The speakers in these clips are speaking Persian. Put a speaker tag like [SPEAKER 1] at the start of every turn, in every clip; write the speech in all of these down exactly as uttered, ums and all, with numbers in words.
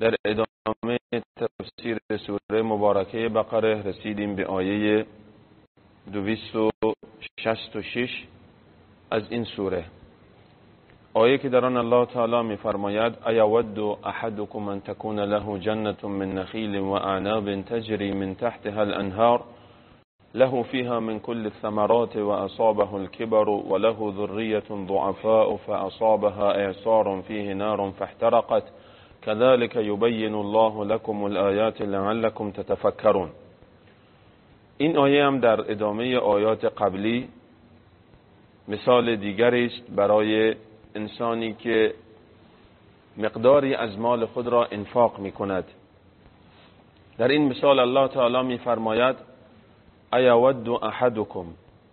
[SPEAKER 1] در ادامه تفسیر سوره مبارکه بقره رسیدیم به آیه دویست و شصت و شش از این سوره، آیه که در آن الله تعالی می‌فرماید: ايود احدكم ان تكون له جنة من نخيل واعناب تجري من تحتها الانهار له فيها من كل الثمرات واصابه الكبر وله ذرية ضعفاء فاصابها اعصار فيه نار فاحترقت كذلك يبين الله لكم الآيات لعلكم تتفكرون. این آیه هم در ادامه آیات قبلی مثال دیگری است برای انسانی که مقداری از مال خود را انفاق می کند. در این مثال الله تعالی می فرماید: ایود احدکم.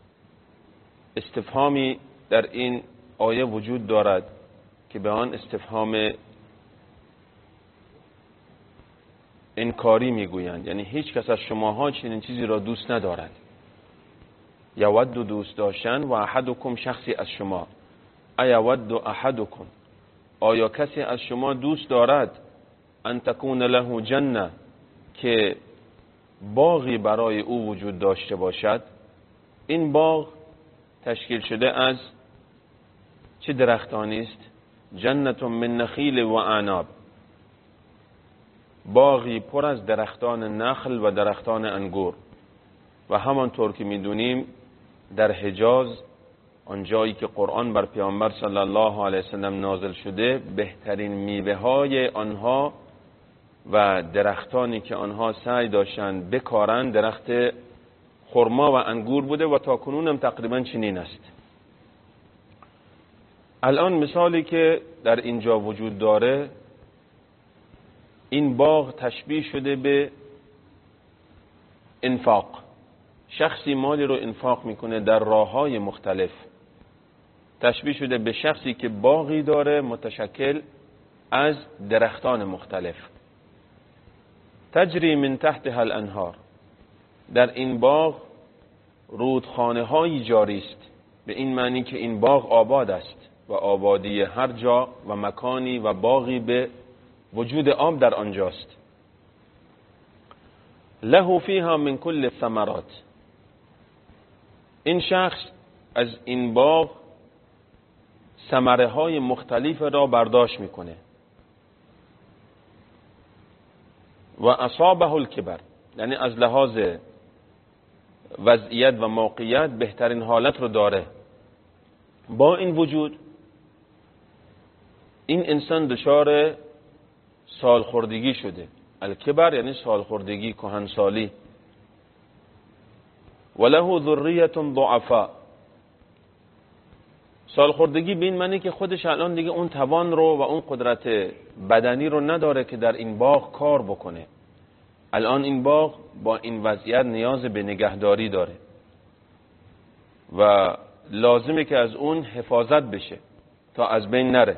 [SPEAKER 1] استفهامی در این آیه وجود دارد که به آن استفهام انکاری میگویند، یعنی هیچ کس از شماها چنین چیزی را دوست ندارد. یود دوست داشتن و احدکم شخصی از شما. ایود احدکم، آیا کسی از شما دوست دارد ان تکون له جنه، که باغی برای او وجود داشته باشد؟ این باغ تشکیل شده از چه درختانی است؟ جنة من نخیل و اعناب، باغی پر از درختان نخل و درختان انگور. و همانطور که میدونیم در حجاز، آنجایی که قرآن بر پیامبر صلی الله علیه وسلم نازل شده، بهترین میوه های آنها و درختانی که آنها سعی داشتند بکارند درخت خرما و انگور بوده و تا کنون هم تقریبا چنین است. الان مثالی که در اینجا وجود داره، این باغ تشبیه شده به انفاق. شخصی مالی رو انفاق میکنه در راه‌های مختلف، تشبیه شده به شخصی که باغی داره متشکل از درختان مختلف. تجری من تحتها الانهار، در این باغ رودخانه هایی جاری است، به این معنی که این باغ آباد است و آبادی هر جا و مکانی و باغی به وجود آب در آنجاست. له فیها من کل الثمرات، این شخص از این باغ ثمره های مختلف را برداشت میکنه. و اصابه الکبر، یعنی از لحاظ وضعیت و موقعیت بهترین حالت رو داره. با این وجود این انسان دچار سالخوردگی شده. الکبر یعنی سالخوردگی، کهنسالی. وله ذریة ضعفاء، سالخوردگی به این معنی که خودش الان دیگه اون توان رو و اون قدرت بدنی رو نداره که در این باغ کار بکنه. الان این باغ با این وضعیت نیاز به نگهداری داره و لازمه که از اون حفاظت بشه تا از بین نره.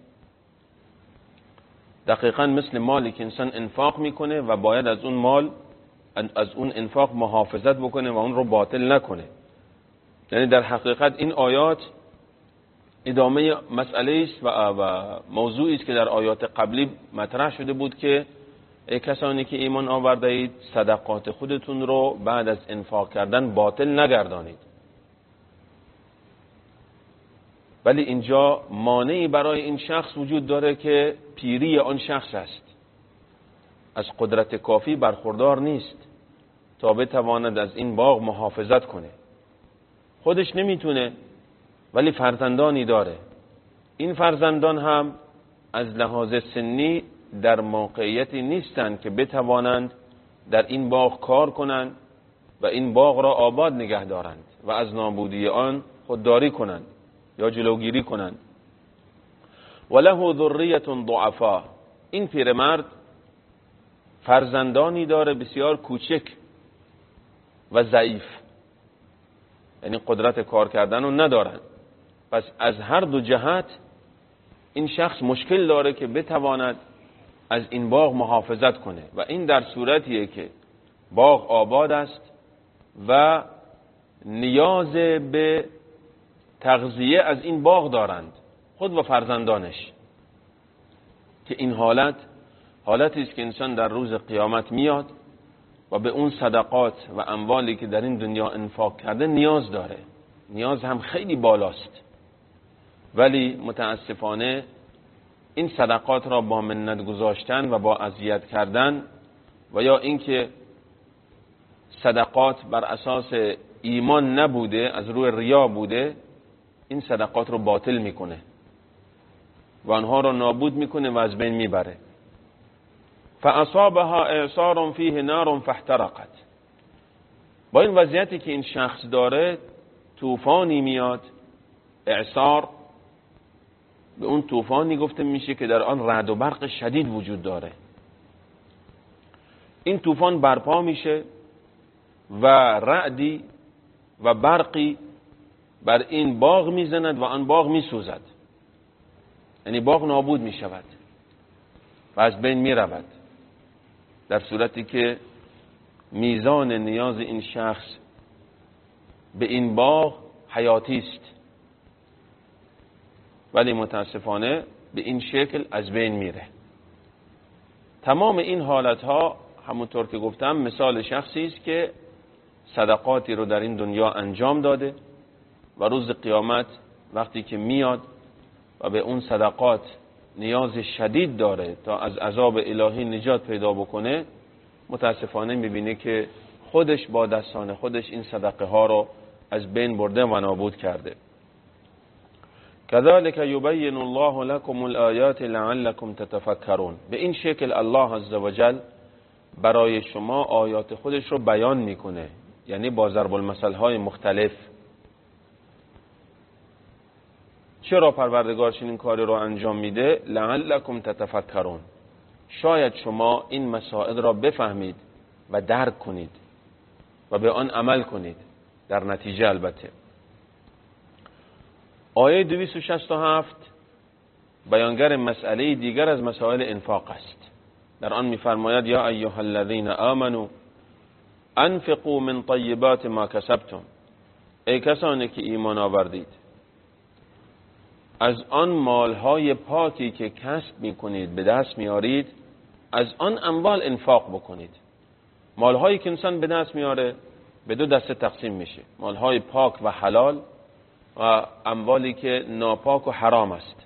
[SPEAKER 1] دقیقاً مثل مالی که انسان انفاق میکنه و باید از اون مال، از اون انفاق محافظت بکنه و اون رو باطل نکنه. یعنی در حقیقت این آیات ادامه مسئله است و موضوعی است که در آیات قبلی مطرح شده بود که ای کسانی که ایمان آورده اید، صدقات خودتون رو بعد از انفاق کردن باطل نگردانید. ولی اینجا مانعی برای این شخص وجود داره که پیری آن شخص است، از قدرت کافی برخوردار نیست تا بتواند از این باغ محافظت کنه. خودش نمیتونه ولی فرزندانی داره. این فرزندان هم از لحاظ سنی در موقعیتی نیستند که بتوانند در این باغ کار کنند و این باغ را آباد نگه دارند و از نابودی آن خودداری کنند یا جلوگیری کنند. وله ذریة ضعفاء، این پیرمرد فرزندانی داره بسیار کوچک و ضعیف، یعنی قدرت کار کردن رو ندارند. پس از هر دو جهت این شخص مشکل داره که بتواند از این باغ محافظت کنه و این در صورتیه که باغ آباد است و نیاز به تغذیه از این باغ دارند، خود و فرزندانش، که این حالت حالتی است که انسان در روز قیامت میاد و به اون صدقات و اموالی که در این دنیا انفاق کرده نیاز داره، نیاز هم خیلی بالاست، ولی متاسفانه این صدقات را با منت گذاشتن و با اذیت کردن و یا اینکه صدقات بر اساس ایمان نبوده، از روی ریا بوده، این صدقات رو باطل میکنه و آنها رو نابود میکنه و از بین میبره. فاصابها اعصار فیه نار فاحترقت. با این وضعیتی که این شخص داره، طوفانی میاد. اعصار به اون طوفانی گفته میشه که در آن رعد و برق شدید وجود داره. این طوفان برپا میشه و رعدی و برقی بر این باغ میزند و آن باغ میسوزد، یعنی باغ نابود میشود و از بین میرود، در صورتی که میزان نیاز این شخص به این باغ حیاتی است، ولی متاسفانه به این شکل از بین میره. تمام این حالتها همونطور که گفتم مثال شخصی است که صدقاتی رو در این دنیا انجام داده و روز قیامت وقتی که میاد و به اون صدقات نیاز شدید داره تا از عذاب الهی نجات پیدا بکنه، متاسفانه میبینه که خودش با دستان خودش این صدقه ها رو از بین برده و نابود کرده. كذلك يبين الله لكم الآيات لعلكم تتفكرون. به این شکل الله عزوجل برای شما آیات خودش رو بیان میکنه، یعنی با ضرب المثل های مختلف. چرا پروردگار چنین کاری رو انجام میده؟ لعلکم تتفکرون، شاید شما این مسائل را بفهمید و درک کنید و به آن عمل کنید در نتیجه. البته آیه دویست و شصت و هفت بیانگر مسئله دیگر از مسائل انفاق است. در آن می‌فرماید یا ایها الذین آمنوا انفقوا من طیبات ما کسبتم. ای کسانی که ایمان آوردید، از آن مالهای پاکی که کسب میکنید، به دست میارید، از آن اموال انفاق بکنید. مالهایی که انسان به دست میاره به دو دسته تقسیم میشه: مالهای پاک و حلال و اموالی که ناپاک و حرام است.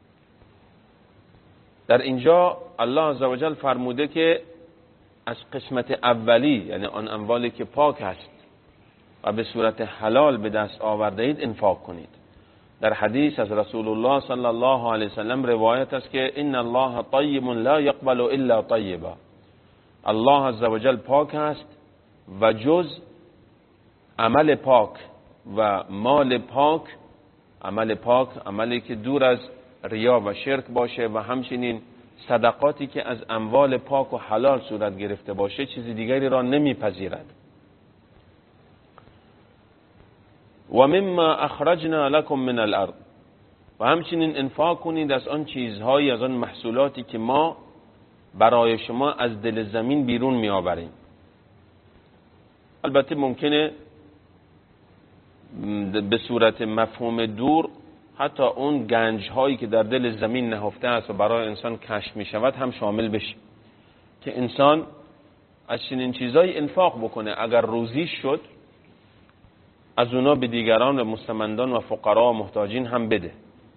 [SPEAKER 1] در اینجا الله عزوجل فرموده که از قسمت اولی، یعنی آن اموالی که پاک است و به صورت حلال به دست آورده اید، انفاق کنید. در حدیث از رسول الله صلی الله علیه وسلم روایت است که ان الله طیب لا یقبل الا طیبا. الله عزوجل پاک است و جز عمل پاک و مال پاک، عمل پاک عملی که دور از ریا و شرک باشه و همچنین صدقاتی که از اموال پاک و حلال صورت گرفته باشه، چیز دیگری را نمیپذیرد. و مما اخرجنا لكم من الارض، و همچنین انفاق کنید از آن چیزهایی، از آن محصولاتی که ما برای شما از دل زمین بیرون می آوریم. البته ممکنه به صورت مفهوم دور حتی اون گنج هایی که در دل زمین نهفته است و برای انسان کشف می شود هم شامل بشه، که انسان از چنین چیزایی انفاق بکنه. اگر روزی شد از اونا به دیگران و مستمندان و فقرا و محتاجین هم بده.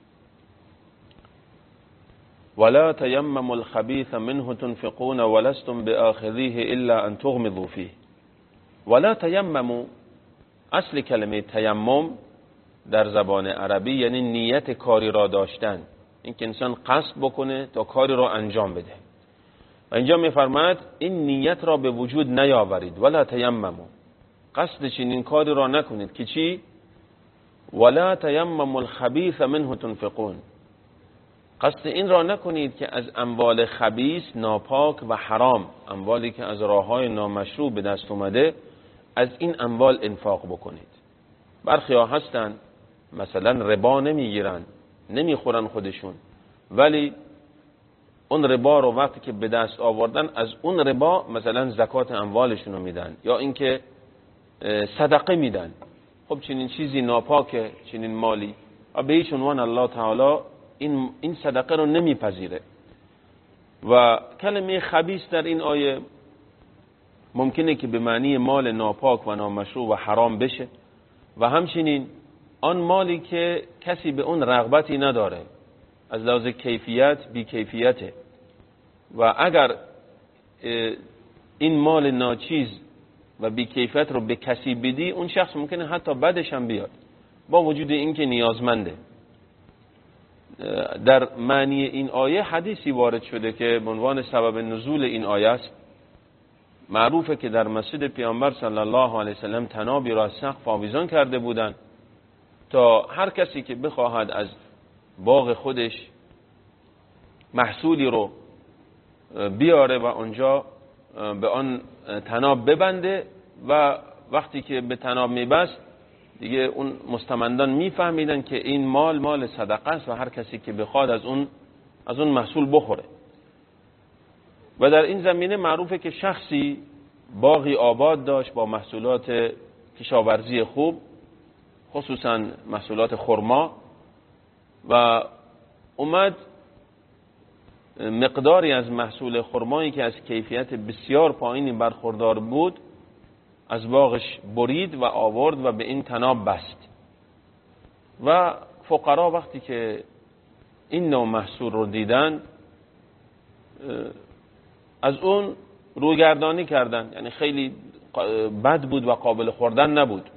[SPEAKER 1] ولا تیمموا الخبیث منه تنفقون ولستم بآخذیه الا ان تغمضوا فیه. ولا تیمموا، اصل کلمه تیمم در زبان عربی یعنی نیت کاری را داشتن، این که انسان قصد بکنه تا کاری را انجام بده. و اینجا میفرماید این نیت را به وجود نیاورید. ولا تیمموا، قصد چنین کاری را نکنید که چی؟ ولا تیمموا الخبیث منه تنفقون، قصد این را نکنید که از اموال خبیث، ناپاک و حرام، اموالی که از راه‌های نامشروع به دست اومده، از این اموال انفاق بکنید. برخی ها هستن مثلا ربا نمیگیرن، نمیخورن خودشون، ولی اون ربا رو وقتی که به دست آوردن از اون ربا مثلا زکات اموالشون رو میدن یا اینکه صدقه میدن. خب چنین چیزی ناپاکه، چنین مالی، و به هیچ عنوان الله تعالی این این صدقه رو نمیپذیره. و کلمه خبیث در این آیه ممکنه که به معنی مال ناپاک و نامشروع و حرام بشه و همچنین آن مالی که کسی به اون رغبتی نداره، از لحاظ کیفیت بی کیفیته و اگر این مال ناچیز و بی کیفیت رو به کسی بدی اون شخص ممکنه حتی بدش هم بیاد با وجود اینکه نیازمنده. در معنی این آیه حدیثی وارد شده که به عنوان سبب نزول این آیه است. معروفه که در مسجد پیامبر صلی الله علیه وسلم طنابی را از سقف آویزان کرده بودند تا هر کسی که بخواهد از باغ خودش محصولی رو بیاره و اونجا به آن طناب ببنده و وقتی که به طناب میبست دیگه اون مستمندان میفهمیدن که این مال مال صدقه است و هر کسی که بخواد از اون از اون محصول بخوره. و در این زمینه معروفه که شخصی باغی آباد داشت با محصولات کشاورزی خوب، خصوصا محصولات خرما، و اومد مقداری از محصول خرمایی که از کیفیت بسیار پایینی برخوردار بود از باغش برید و آورد و به این طناب بست. و فقرا وقتی که این نوع محصول رو دیدن از اون روگردانی کردن، یعنی خیلی بد بود و قابل خوردن نبود.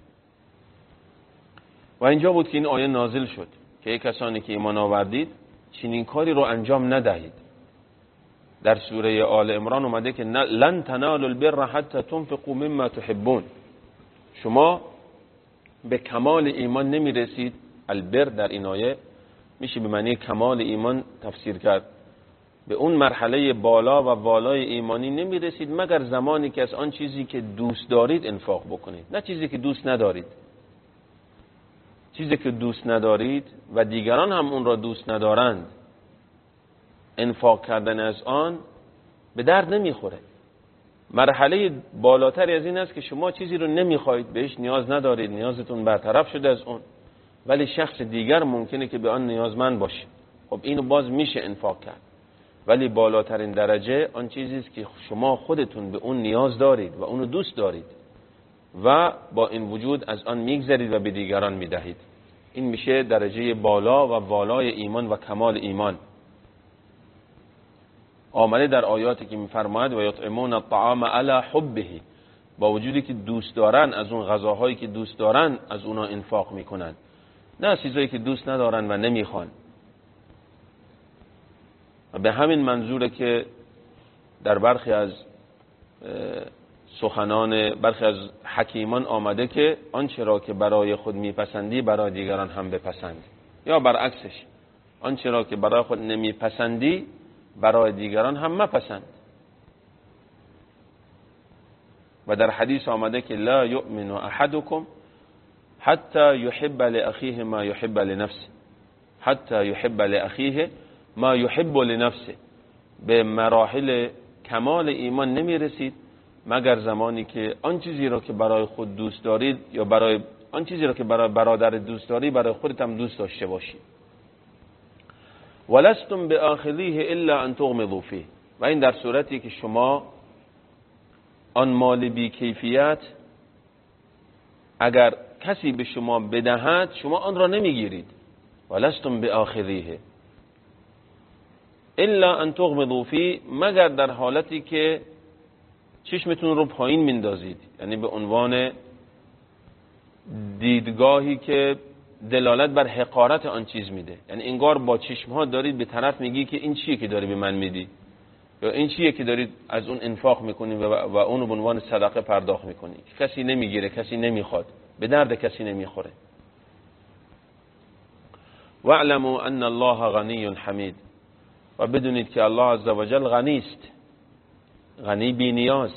[SPEAKER 1] و اینجا بود که این آیه نازل شد که ای کسانی که ایمان آوردید چنین کاری رو انجام ندهید. در سوره آل عمران اومده که لن تنالوا البر حتی تنفقوا مما تحبون. شما به کمال ایمان نمیرسید. البر در این آیه میشه به معنی کمال ایمان تفسیر کرد. به اون مرحله بالا و والای ایمانی نمیرسید مگر زمانی که از آن چیزی که دوست دارید انفاق بکنید، نه چیزی که دوست ندارید. چیزی که دوست ندارید و دیگران هم اون را دوست ندارند، انفاق کردن از آن به درد نمیخوره. مرحله بالاتری از این است که شما چیزی رو نمیخواید، بهش نیاز ندارید، نیازتون برطرف شده از اون، ولی شخص دیگر ممکنه که به آن نیازمند باشه. خب اینو باز میشه انفاق کرد. ولی بالاترین درجه آن چیزی است که شما خودتون به اون نیاز دارید و اونو دوست دارید و با این وجود از آن میگذرید و به دیگران میدهید. این میشه درجه بالا و والای ایمان و کمال ایمان. آمده در آیاتی که میفرماید و یطعمون الطعام علی حبه، با وجودی که دوست دارن از اون غذاهایی که دوست دارن از اونا انفاق میکنن، نه چیزایی که دوست ندارن و نمیخوان. و به همین منظوره که در برخی از سخنان برخی از حکیمان آمده که آنچه را که برای خود میپسندی برای دیگران هم بپسند، یا برعکسش آنچه را که برای خود نمیپسندی برای دیگران هم مپسند. و در حدیث آمده که لا یؤمن احدکم حتی یحب لاخیه ما یحب لنفسه، حتی یحب لاخیه ما یحب لنفسه. به مراحل کمال ایمان نمی رسید مگر زمانی که آن چیزی را که برای خود دوست دارید یا برای آن چیزی را که برای برادر دوست داری برای خودت هم دوست داشته باشی. ولستم بآخذیه الا ان تغمضوا فیه. و این در صورتی که شما آن مال بی کیفیت اگر کسی به شما بدهد شما آن را نمیگیرید. ولستم بآخذیه الا ان تغمضوا فیه، مگر در حالتی که چشمتون رو پایین میندازید، یعنی به عنوان دیدگاهی که دلالت بر حقارت آن چیز میده. یعنی انگار با چشمها دارید به طرف میگی که این چیه که داری به من میدی، یا این چیه که دارید از اون انفاق میکنی و, و اونو به عنوان صدقه پرداخت میکنی. کسی نمیگیره، کسی نمیخواد، به درد کسی نمیخوره. واعلموا ان الله غنی حمید. و بدونید که الله عزوجل غنی است، غنی بی نیاز،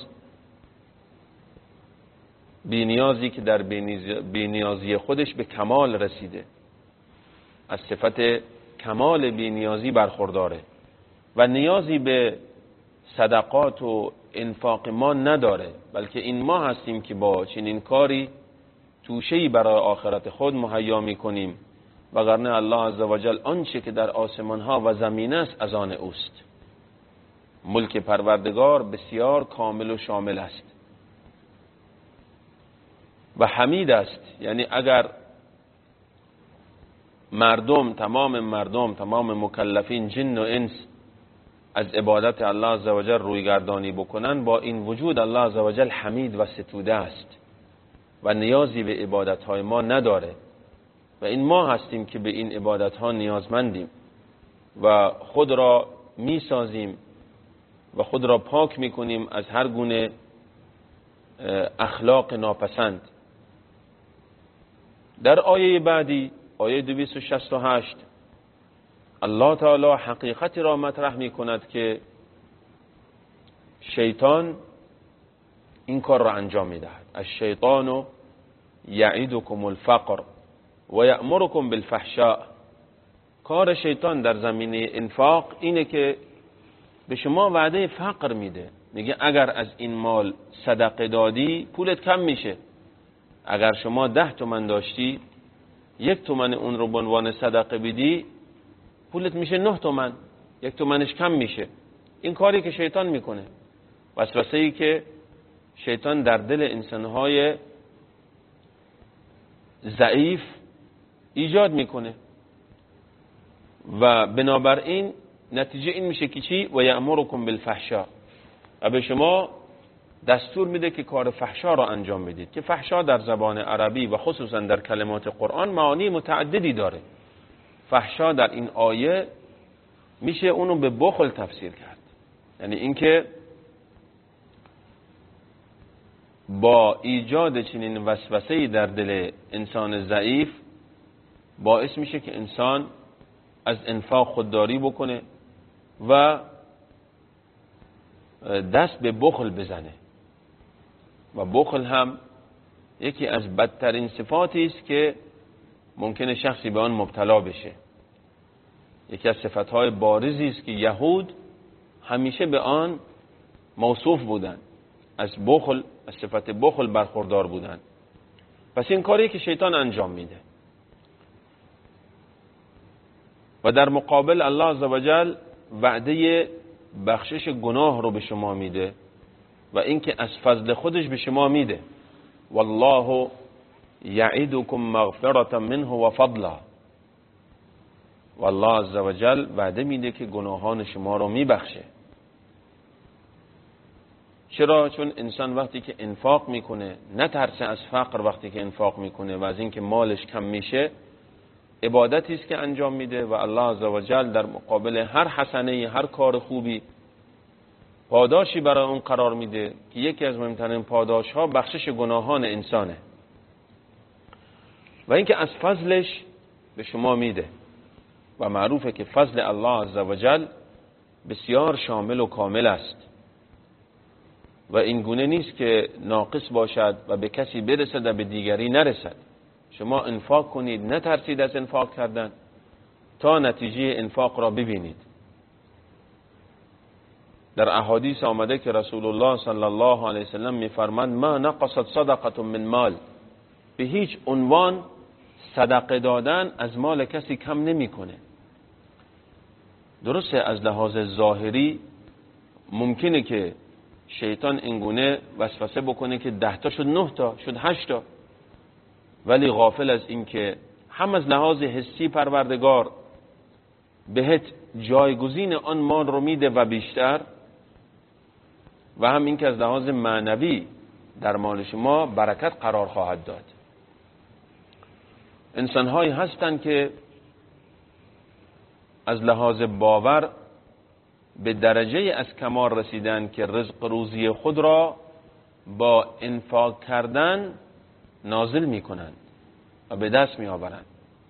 [SPEAKER 1] بی نیازی که در بی نیازی خودش به کمال رسیده، از صفت کمال بی نیازی برخورداره و نیازی به صدقات و انفاق ما نداره، بلکه این ما هستیم که با چنین کاری توشه‌ای برای آخرت خود مهیا می‌کنیم، وگرنه الله عزوجل آنچه که در آسمان ها و زمین است از آن اوست. ملک پروردگار بسیار کامل و شامل است و حمید است. یعنی اگر مردم، تمام مردم، تمام مکلفین جن و انس از عبادت الله عزوجل روی گردانی بکنن، با این وجود الله عزوجل حمید و ستوده است و نیازی به عبادتهای ما نداره و این ما هستیم که به این عبادتها نیازمندیم و خود را میسازیم و خود را پاک میکنیم از هر گونه اخلاق ناپسند. در آیه بعدی، آیه دویست و شصت و هشت، الله تعالی حقیقتی را مطرح می کند که شیطان این کار را انجام می دهد. الشیطان یعیدکم الفقر و یأمرکم بالفحشاء. کار شیطان در زمینه انفاق اینه که به شما وعده فقر میده، میگه اگر از این مال صدقه دادی پولت کم میشه. اگر شما ده تومن داشتی، یک تومن اون رو به عنوان صدقه بدی، پولت میشه نه تومن، یک تومنش کم میشه. این کاری که شیطان میکنه، وسوسه‌ای که شیطان در دل انسانهای ضعیف ایجاد میکنه و بنابراین نتیجه این میشه که چی؟ و یأمرکم بالفحشاء، و به شما دستور میده که کار فحشا را انجام بدید، که فحشا در زبان عربی و خصوصا در کلمات قرآن معانی متعددی داره. فحشا در این آیه میشه اونو به بخل تفسیر کرد، یعنی اینکه با ایجاد چنین وسوسه‌ای در دل انسان ضعیف باعث میشه که انسان از انفاق خودداری بکنه و دست به بخل بزنه. و بخل هم یکی از بدترین صفاتی است که ممکنه شخصی به آن مبتلا بشه. یکی از صفتهای بارزی است که یهود همیشه به آن موصوف بودند، از بخل، از صفت بخل برخوردار بودند. پس این کاری که شیطان انجام میده و در مقابل الله عزوجل وعده بخشش گناه رو به شما میده و اینکه از فضل خودش به شما میده. والله یعدکم مغفرة منه و فضلا. والله عزوجل وعده میده که گناهان شما رو میبخشه. چرا؟ چون انسان وقتی که انفاق میکنه نترسه از فقر، وقتی که انفاق میکنه و از اینکه مالش کم میشه، عبادتی است که انجام میده و الله عزوجل در مقابل هر حسنه، هر کار خوبی پاداشی برای اون قرار میده که یکی از مهمترین پاداش ها بخشش گناهان انسانه و اینکه از فضلش به شما میده. و معروفه که فضل الله عزوجل بسیار شامل و کامل است و این گونه نیست که ناقص باشد و به کسی برسد و به دیگری نرسد. شما انفاق کنید، نترسید از انفاق کردن تا نتیجه انفاق را ببینید. در احادیث آمده که رسول الله صلی الله علیه وسلم میفرماند ما نقصت صدقه من مال، به هیچ عنوان صدقه دادن از مال کسی کم نمیکنه. درسته از لحاظ ظاهری ممکنه که شیطان اینگونه وسوسه بکنه که ده تا شد نه تا شد هشت تا، ولی غافل از این که هم از لحاظ حسی پروردگار بهت جایگزین آن مال رو میده و بیشتر، و هم این که از لحاظ معنوی در مال شما برکت قرار خواهد داد. انسان‌هایی هستند که از لحاظ باور به درجه از کمال رسیدن که رزق روزی خود را با انفاق کردن نازل می کنند و به دست می آورند.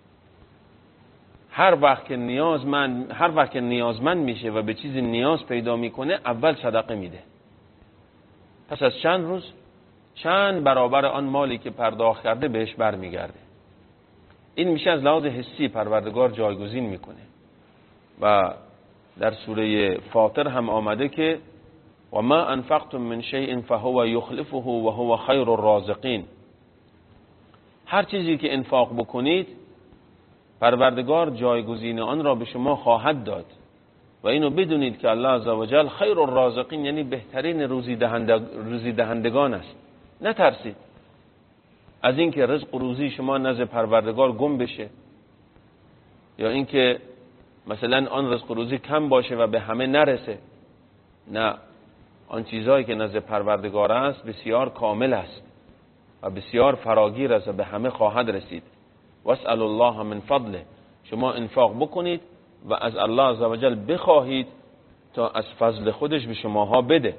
[SPEAKER 1] هر وقت که نیازمند هر وقت که نیازمند میشه و به چیزی نیاز پیدا میکنه اول صدقه میده، پس از چند روز چند برابر آن مالی که پرداخت کرده بهش برمیگرده. این میشه از لحاظ حسی پروردگار جایگزین میکنه. و در سوره فاطر هم آمده که و ما انفقتم من شیء فهو یخلفه و هو خیر الرازقین. هر چیزی که انفاق بکنید پروردگار جایگزین آن را به شما خواهد داد و اینو بدونید که الله عزوجل خیر الرازقین، یعنی بهترین روزی روزی دهندگان است. نترسید از اینکه رزق و روزی شما نزد پروردگار گم بشه، یا اینکه مثلا آن رزق و روزی کم باشه و به همه نرسه. نه، آن چیزهایی که نزد پروردگار است بسیار کامل است و بسیار فراگیر است و به همه خواهد رسید. واسأل الله من فضله، شما انفاق بکنید و از الله عزوجل بخواهید تا از فضل خودش به شماها بده.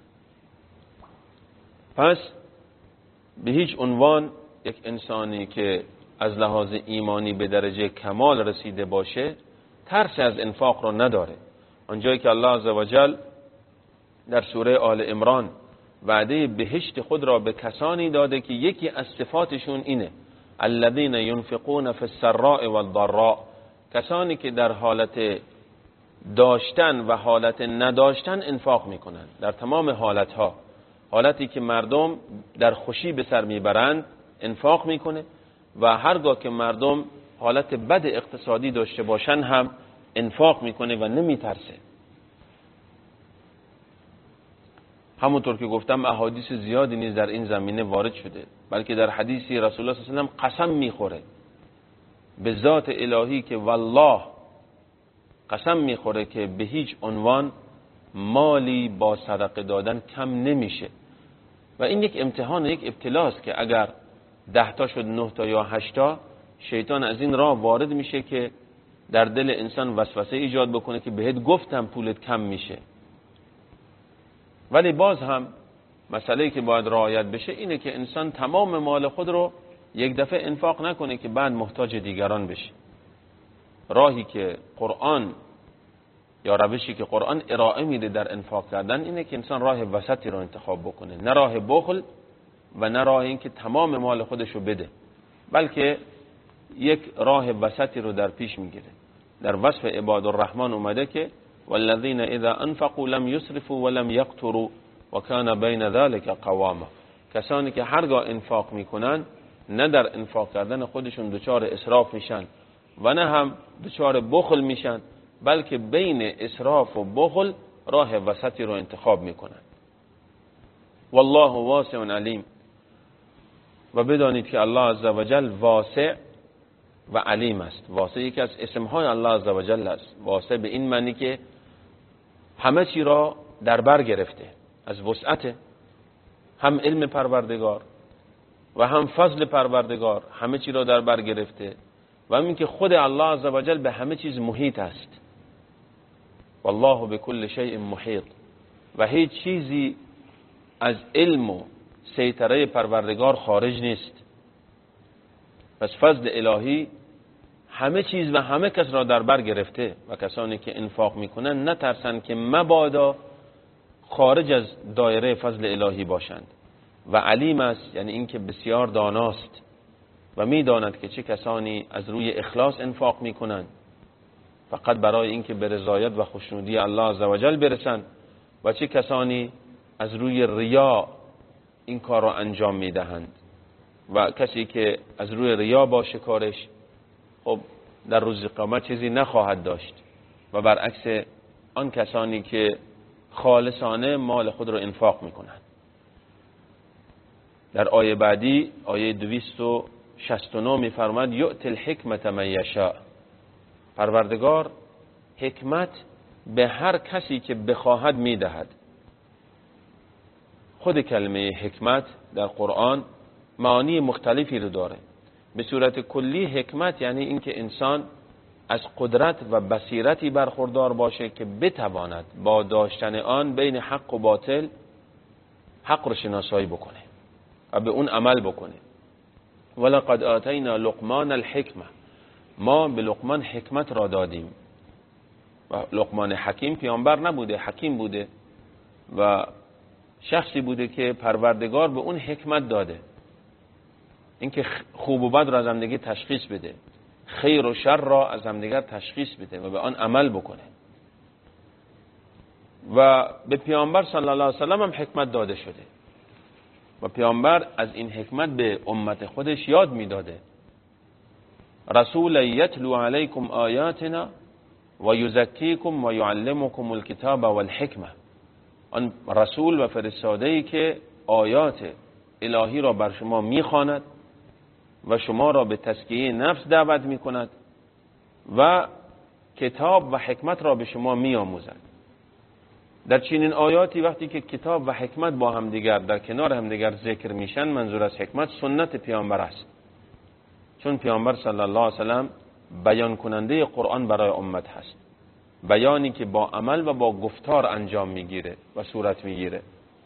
[SPEAKER 1] پس به هیچ عنوان یک انسانی که از لحاظ ایمانی به درجه کمال رسیده باشه ترس از انفاق را نداره. آنجایی که الله عزوجل در سوره آل عمران وعده بهشت خود را به کسانی داده که یکی از صفاتشون اینه: الذين ينفقون في السراء والضراء، کسانی که در حالت داشتن و حالت نداشتن انفاق میکنند. در تمام حالتها، حالتی که مردم در خوشی به سر میبرند انفاق میکنه و هرگاه که مردم حالت بد اقتصادی داشته باشن هم انفاق میکنه و نمیترسه. همونطور که گفتم احادیث زیادی نیز در این زمینه وارد شده، بلکه در حدیثی رسول الله صلی الله علیه و سلم قسم میخوره به ذات الهی که والله قسم میخوره که به هیچ عنوان مالی با صدقه دادن کم نمیشه. و این یک امتحان، یک ابتلاست که اگر ده تا شد، نه تا یا هشت تا، شیطان از این راه وارد میشه که در دل انسان وسوسه ایجاد بکنه که بهت گفتم پولت کم میشه. ولی باز هم مسئله‌ای که باید رعایت بشه اینه که انسان تمام مال خود رو یک دفعه انفاق نکنه که بعد محتاج دیگران بشه. راهی که قرآن یا روشی که قرآن ارائه میده در انفاق کردن اینه که انسان راه وسطی رو انتخاب بکنه، نه راه بخل و نه راه این که تمام مال خودش رو بده، بلکه یک راه وسطی رو در پیش میگیره. در وصف عباد الرحمن اومده که والذین اذا انفقوا لم یسرفوا ولم یقتروا وکان بین ذلک قواما، کسانی که هرگاه انفاق میکنن نه در انفاق کردن خودشون دچار اسراف میشن و نه هم دچار بخل میشن، بلکه بین اسراف و بخل راه وسطی رو انتخاب میکنن. والله واسع علیم، و بدانید که الله عزوجل واسع و علیم است. واسع یکی از اسمهای الله عزوجل است. واسع به این معنی که همه چی را در بر گرفته، از وسعت هم علم پروردگار و هم فضل پروردگار همه چی را در بر گرفته، و همین که خود الله عزوجل به همه چیز محیط است. والله بكل شیء محیط، و هیچ چیزی از علم و سیطره پروردگار خارج نیست. پس فضل الهی همه چیز و همه کس را در بر گرفته و کسانی که انفاق میکنن نترسن که مبادا خارج از دایره فضل الهی باشند. و علیم است، یعنی اینکه بسیار داناست و میداند که چه کسانی از روی اخلاص انفاق میکنند فقط برای اینکه به رضایت و خوشنودی الله عزوجل برسند و چه کسانی از روی ریا این کار را انجام میدهند. و کسی که از روی ریا باشه کارش، خب در روز قیامت چیزی نخواهد داشت، و برعکس آن کسانی که خالصانه مال خود را انفاق میکنند. در آیه بعدی، آیه دویست و شصت و نه میفرماد یؤتی الحکمت من یشاء، پروردگار حکمت به هر کسی که بخواهد میدهد. خود کلمه حکمت در قرآن معانی مختلفی رو داره. به صورت کلی حکمت یعنی اینکه انسان از قدرت و بصیرتی برخوردار باشه که بتواند با داشتن آن بین حق و باطل حق رو شناسایی بکنه و به اون عمل بکنه. ولقد آتینا لقمان الحکمه، ما به لقمان حکمت را دادیم. و لقمان حکیم پیامبر نبوده، حکیم بوده و شخصی بوده که پروردگار به اون حکمت داده، اینکه خوب و بد را از همدیگه تشخیص بده، خیر و شر را از همدیگر تشخیص بده و به آن عمل بکنه. و به پیامبر صلی الله علیه و سلم هم حکمت داده شده و پیامبر از این حکمت به امت خودش یاد میداده. رسول یتلو علیکم آیاتنا و یزکیکم و یعلمکم الکتاب و الحکمه، آن رسول و فرستاده‌ای که آیات الهی را بر شما میخواند و شما را به تزکیه نفس دعوت میکند و کتاب و حکمت را به شما میآموزد. در چنین آیاتی وقتی که کتاب و حکمت با همدیگر در کنار همدیگر ذکر میشن، منظور از حکمت سنت پیامبر است، چون پیامبر صلی الله علیه وسلم بیان کننده قرآن برای امت هست، بیانی که با عمل و با گفتار انجام میگیره و صورت میگیره.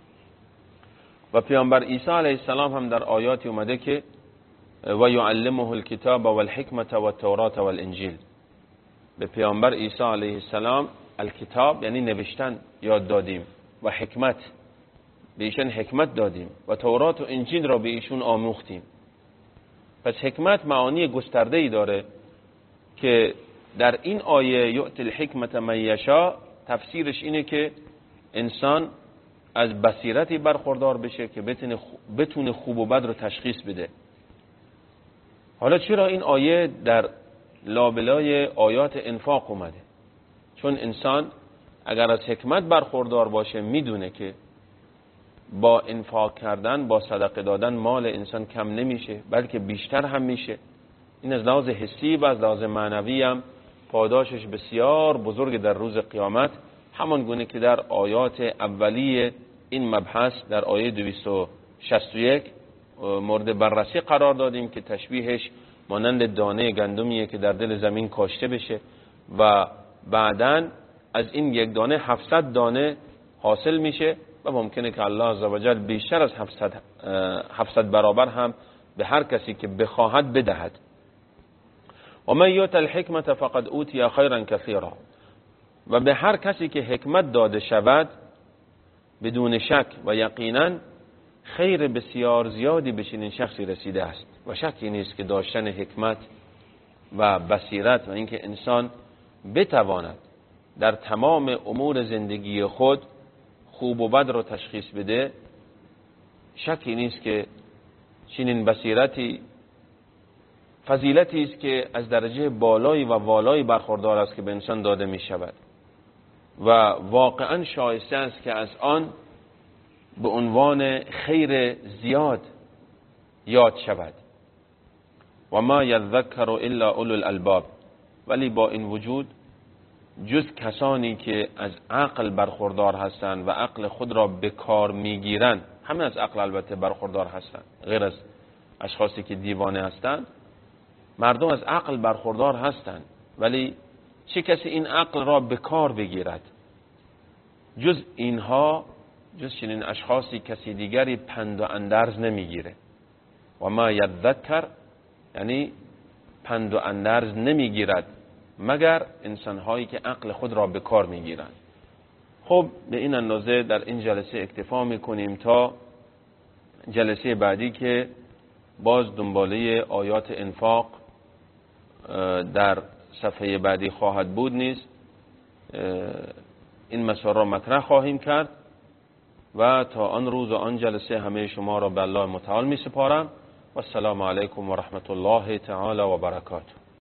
[SPEAKER 1] و پیامبر عیسی علیه السلام هم در آیاتی اومده که و یعلمه الکتاب و الحکمت و التورات و الانجیل، به پیامبر عیسی علیه السلام الکتاب یعنی نوشتن یاد دادیم و حکمت به ایشان حکمت دادیم و تورات و انجیل را به ایشون آموختیم. پس حکمت معانی گسترده‌ای داره که در این آیه یؤتی الحکمت من یشاء تفسیرش اینه که انسان از بصیرتی برخوردار بشه که بتونه خوب و بد رو تشخیص بده. حالا چرا این آیه در لابلای آیات انفاق اومده؟ چون انسان اگر از حکمت برخوردار باشه میدونه که با انفاق کردن، با صدقه دادن مال انسان کم نمیشه بلکه بیشتر هم میشه. این از لحاظ حسی و از لحاظ معنوی هم پاداشش بسیار بزرگ در روز قیامت، همان گونه که در آیات اولیه این مبحث در آیه دویست و شصت و یک مورد بررسی قرار دادیم که تشبیهش مانند دانه گندمیه که در دل زمین کاشته بشه و بعداً از این یک دانه هفتصد دانه حاصل میشه و ممکنه که الله عزوجل بیشتر از هفتصد برابر هم به هر کسی که بخواهد بدهد. و من یؤت الحکمت فقد اوتی خیرا کثیرا، و به هر کسی که حکمت داده شود بدون شک و یقینا خیر بسیار زیادی به چنین شخصی رسیده است. و شکی نیست که داشتن حکمت و بصیرت و اینکه انسان بتواند در تمام امور زندگی خود خوب و بد را تشخیص بده، شکی نیست که چنین بصیرتی فضیلتی است که از درجه بالایی و والایی برخوردار است که به انسان داده می شود و واقعا شایسته است که از آن به عنوان خیر زیاد یاد شود. و ما یذکر الا اولو الالباب، ولی با این وجود جز کسانی که از عقل برخوردار هستند و عقل خود را به کار میگیرند، همه از عقل البته برخوردار هستند غیر از اشخاصی که دیوانه هستند، مردم از عقل برخوردار هستند، ولی چه کسی این عقل را به کار بگیرد؟ جز اینها، جز چنین اشخاصی کسی دیگری پند و اندرز نمیگیره. و ما یذکر یعنی پند و اندرز نمیگیرد مگر انسانهایی که عقل خود را به کار میگیرند. خب به این اندازه در این جلسه اکتفا میکنیم تا جلسه بعدی که باز دنباله آیات انفاق در صفحه بعدی خواهد بود نیست این مسائل را مطرح خواهیم کرد و تا آن روز و آن جلسه همه شما را به الله متعال می سپارم و السلام علیکم و رحمت الله تعالی و برکاته.